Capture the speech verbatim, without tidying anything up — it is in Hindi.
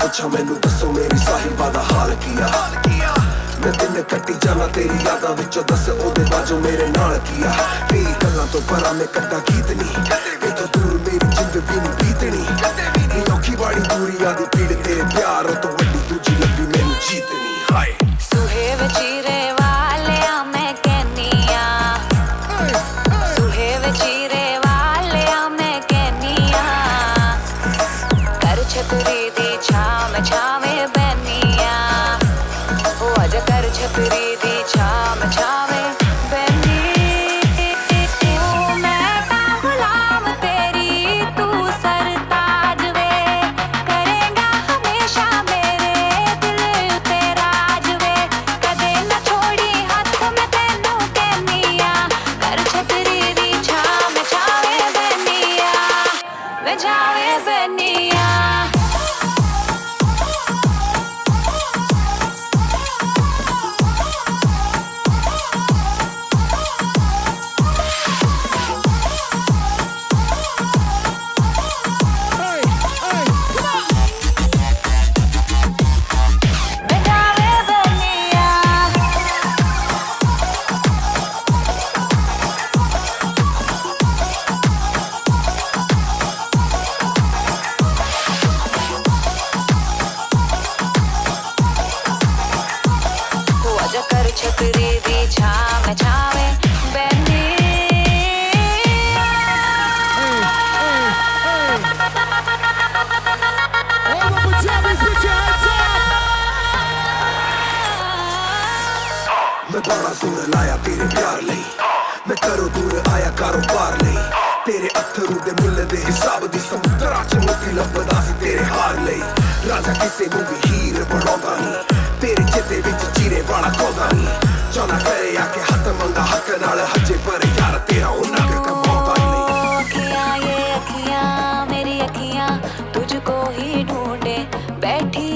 पुछा मैनू दसो मेरी साहिबा दा हाल किया। मैं दिन कट्टी जाना तेरी यादां विचों, दस ओदे बाजो मेरे नाल किया। तेरी गल्लां तो परा मैं कट्टा गीत नहीं, इथों दूर मेरी जिंद भी नहीं बीतनी। नी औखी वाली दूरी आदी पीड़ तेरे प्यार तो वड्डी दूजी लब्भी मैनू जीतनी। हाय सुहे वचीरे वालिया मैं कहनिया, सुहे वचीरे वालिया मैं कहनिया, कर छतरी दी छाम छावे बनिया, ओ अज कर छतरी दी छाम छावे बनी। मैं तां गुलाम तेरी तू सरताज वे, करेगा हमेशा मेरे दिल उते राज वे। कदे न छोड़ी हथ मैं तेनू कहनिया, कर छतरी दी छाम छावे बनिया, वे छावे बनिया। कर छतरी दी छाम छावे बनी। मैं बड़ा दूर लाया तेरे प्यार लई, मैं करो दूर आया कारोबार लई। तेरे अत्थरू दे मुल्ल दे हिसाब दी समुद्रा च मोती लभदा सी तेरे हार लई। राजा किसे नूं भी हीर बनाउंदा नहीं, तेरे चिते विच चीरे वाला कोदा नहीं। चाहना करे आके हथ मंगा हक नाल हजे, पर यार तेरा उन्ना के कमाउंदा नहीं। अखियां ये अखियां मेरी अखियां तुझको ही ढूंढे बैठी